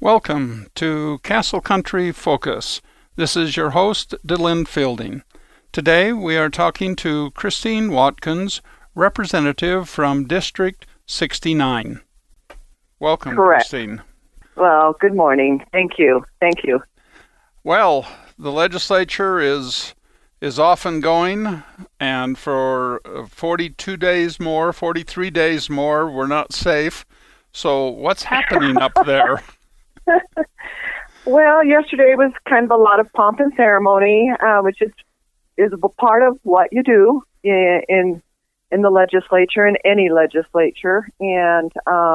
Welcome to Castle Country Focus. This is your host, DeLynn Fielding. Today we are talking to Christine Watkins, representative from District 69. Welcome, Correct. Christine. Well, good morning. Thank you. Well, the legislature is often going, and for 42 days more, 43 days more, we're not safe. So what's happening up there? Well, yesterday was kind of a lot of pomp and ceremony, which is a part of what you do in the legislature, in any legislature. And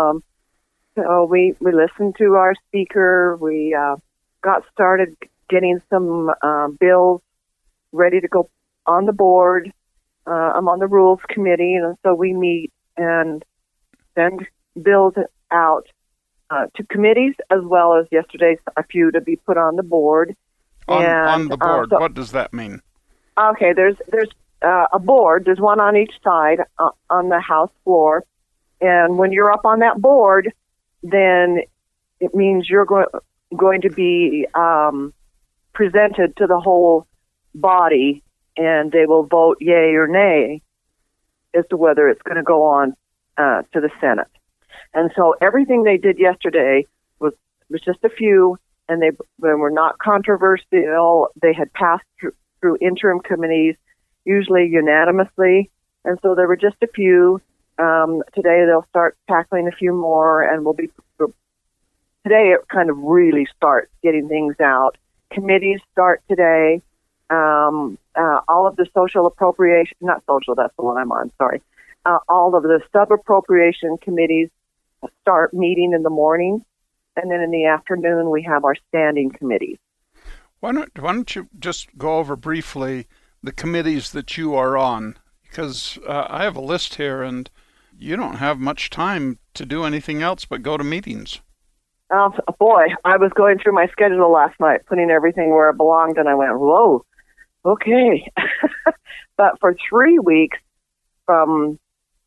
so we listened to our speaker. We got started getting some bills ready to go on the board. I'm on the Rules Committee, and so we meet and send bills out to committees, as well as yesterday a few to be put on the board. On the board, what does that mean? Okay, there's a board. There's one on each side on the House floor, and when you're up on that board, then it means you're going to be presented to the whole body, and they will vote yay or nay as to whether it's going to go on to the Senate. And so everything they did yesterday was just a few, and they were not controversial. They had passed through interim committees, usually unanimously. And so there were just a few. Today they'll start tackling a few more, and today it kind of really starts getting things out. Committees start today. All of the social appropriation, not social, that's the one I'm on, sorry. All of the sub-appropriation committees start meeting in the morning, and then in the afternoon we have our standing committees. Why don't you just go over briefly the committees that you are on? Because I have a list here, and you don't have much time to do anything else but go to meetings. Boy, I was going through my schedule last night, putting everything where it belonged, and I went, whoa, okay. But for 3 weeks, from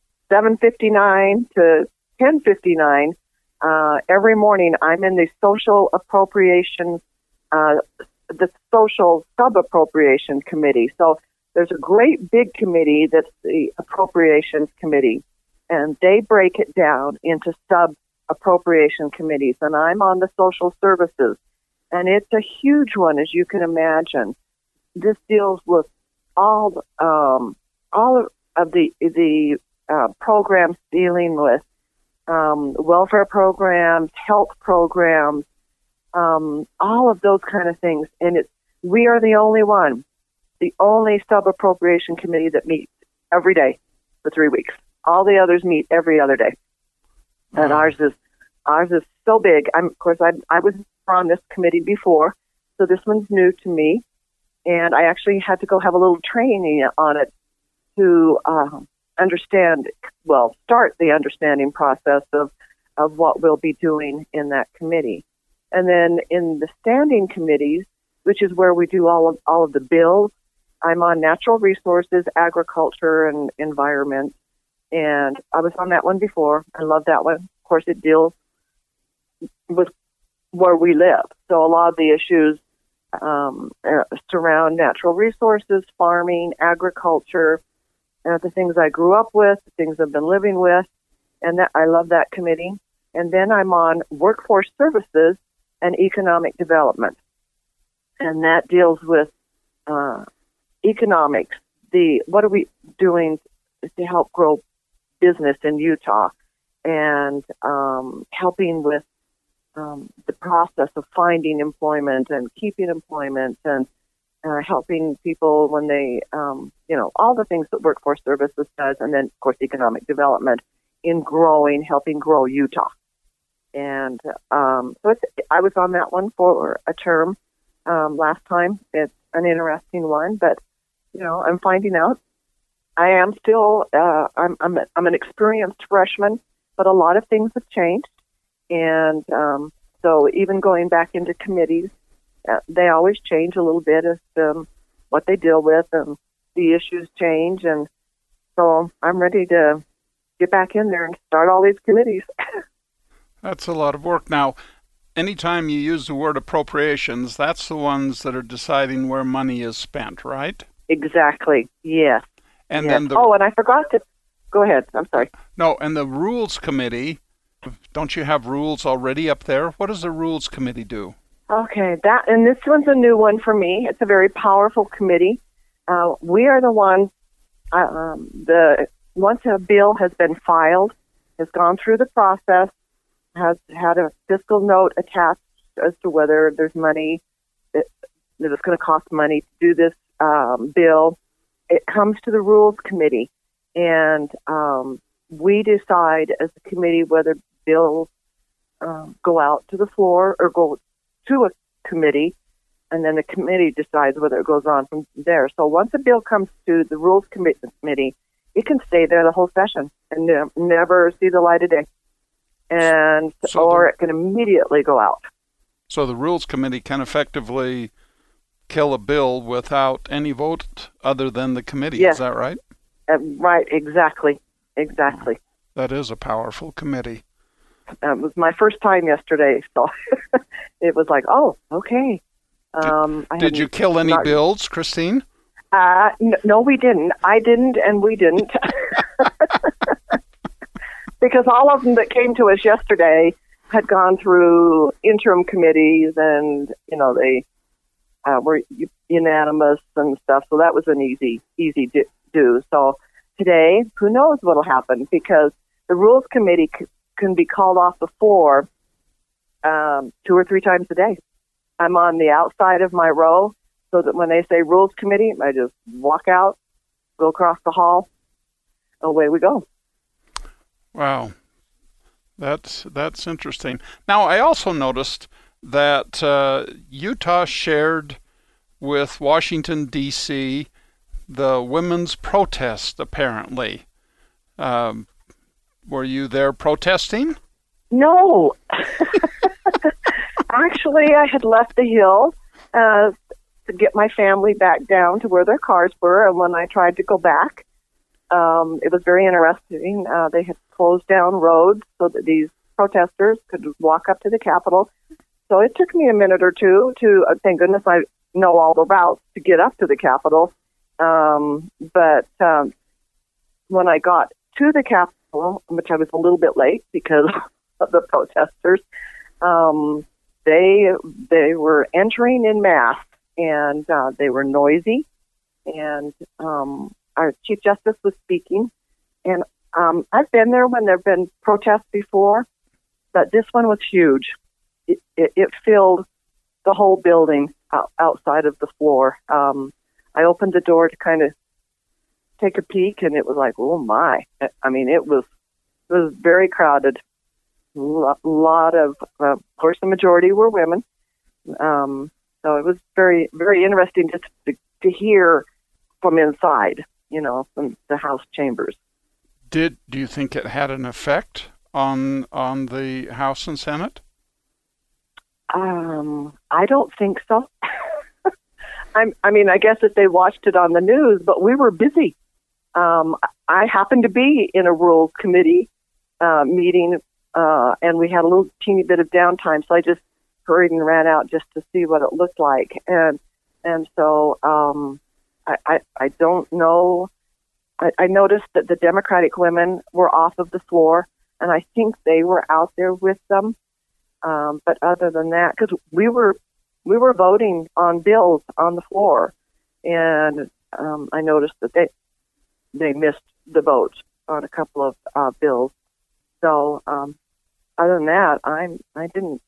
7:59 to 10:59, every morning I'm in the social appropriation, the social sub-appropriation committee. So there's a great big committee that's the appropriations committee, and they break it down into sub-appropriation committees. And I'm on the social services, and it's a huge one, as you can imagine. This deals with all of the programs dealing with welfare programs, health programs, all of those kind of things. And we are the only sub-appropriation committee that meets every day for 3 weeks. All the others meet every other day. And ours is so big. I was on this committee before, so this one's new to me. And I actually had to go have a little training on it to start the understanding process of what we'll be doing in that committee. And then in the standing committees, which is where we do all of the bills, I'm on natural resources, agriculture, and environment. And I was on that one before. I love that one. Of course, it deals with where we live. So a lot of the issues surround natural resources, farming, agriculture, the things I grew up with, the things I've been living with, and I love that committee. And then I'm on workforce services and economic development, and that deals with economics. What are we doing to help grow business in Utah, and helping with the process of finding employment and keeping employment, and helping people when they, all the things that Workforce Services does, and then, of course, economic development in helping grow Utah. And so I was on that one for a term last time. It's an interesting one, but, I'm finding out. I am still, I'm an experienced freshman, but a lot of things have changed. And so even going back into committees, they always change a little bit as to what they deal with, and the issues change. And so I'm ready to get back in there and start all these committees. That's a lot of work. Now, anytime you use the word appropriations, that's the ones that are deciding where money is spent, right? Exactly. Yes. And yes. then Oh, and I forgot to go ahead. I'm sorry. No, and the Rules Committee, don't you have rules already up there? What does the Rules Committee do? Okay, and this one's a new one for me. It's a very powerful committee. We are the ones, once a bill has been filed, has gone through the process, has had a fiscal note attached as to whether there's money, that it's going to cost money to do this bill, it comes to the Rules Committee, and we decide as a committee whether bills go out to the floor or go to a committee, and then the committee decides whether it goes on from there. So once a bill comes to the Rules Committee, it can stay there the whole session and never see the light of day, or it can immediately go out. So the Rules Committee can effectively kill a bill without any vote other than the committee. Yes. Is that right? Right, exactly. That is a powerful committee. It was my first time yesterday, so it was like, oh, okay. Did you kill any bills, Christine? No, we didn't. I didn't, and we didn't. Because all of them that came to us yesterday had gone through interim committees, and, they were unanimous and stuff, so that was an easy do. So today, who knows what will happen, because the Rules Committee can be called off the floor 2 or 3 times a day. I'm on the outside of my row, so that when they say Rules Committee, I just walk out, go across the hall, away we go. Wow, that's interesting. Now, I also noticed that Utah shared with Washington, D.C., the women's protest, apparently. Were you there protesting? No. Actually, I had left the Hill to get my family back down to where their cars were, and when I tried to go back, it was very interesting. They had closed down roads so that these protesters could walk up to the Capitol. So it took me a minute or two to, thank goodness I know all the routes to get up to the Capitol. But when I got to the Capitol, which I was a little bit late because of the protesters, they were entering in mass, and they were noisy, and our Chief Justice was speaking, and I've been there when there have been protests before, but this one was huge. It filled the whole building outside of the floor. I opened the door to kind of take a peek, and it was like, oh my! I mean, it was very crowded. Lot of course, the majority were women. So it was very, very interesting just to hear from inside, from the House chambers. Do you think it had an effect on the House and Senate? I don't think so. I guess if they watched it on the news, but we were busy. I happened to be in a Rules Committee meeting, and we had a little teeny bit of downtime, so I just hurried and ran out just to see what it looked like. And so I don't know. I noticed that the Democratic women were off of the floor, and I think they were out there with them. But other than that, because we were voting on bills on the floor, and I noticed that they missed the vote on a couple of bills. So other than that, I didn't.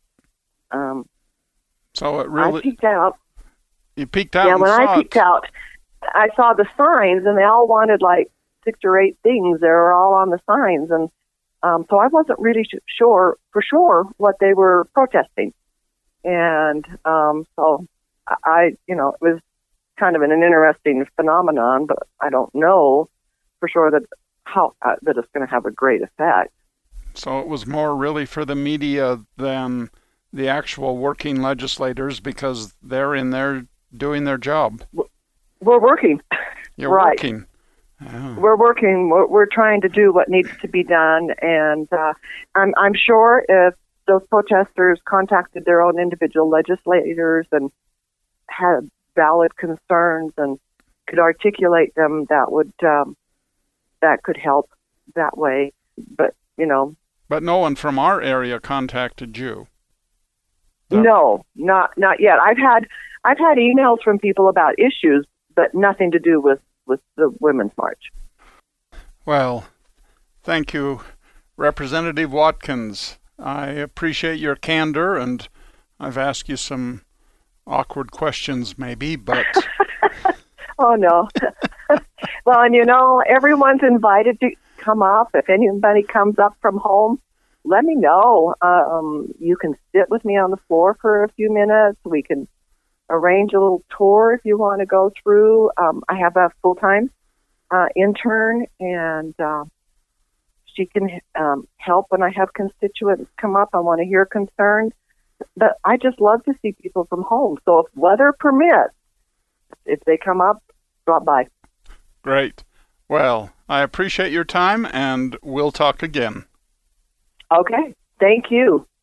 So it really. I peeked out. You peeked out. Yeah, and when saw I peeked out, I saw the signs, and they all wanted like 6 or 8 things. They were all on the signs, and so I wasn't really sure what they were protesting. And so it was kind of an interesting phenomenon, but I don't know for sure that it's going to have a great effect. So it was more really for the media than the actual working legislators, because they're in there doing their job. We're working. You're right. working. Oh. We're working. We're trying to do what needs to be done, and I'm sure if those protesters contacted their own individual legislators and had valid concerns and could articulate them, that could help that way. But But no one from our area contacted you. No, not yet. I've had emails from people about issues, but nothing to do with the Women's March. Well, thank you, Representative Watkins. I appreciate your candor, and I've asked you some awkward questions maybe, but... Oh, no. Well, and everyone's invited to come up. If anybody comes up from home, let me know. You can sit with me on the floor for a few minutes. We can arrange a little tour if you want to go through. I have a full-time intern, and she can help when I have constituents come up. I want to hear concerns. But I just love to see people from home. So if weather permits, if they come up, drop by. Great. Well, I appreciate your time, and we'll talk again. Okay. Thank you.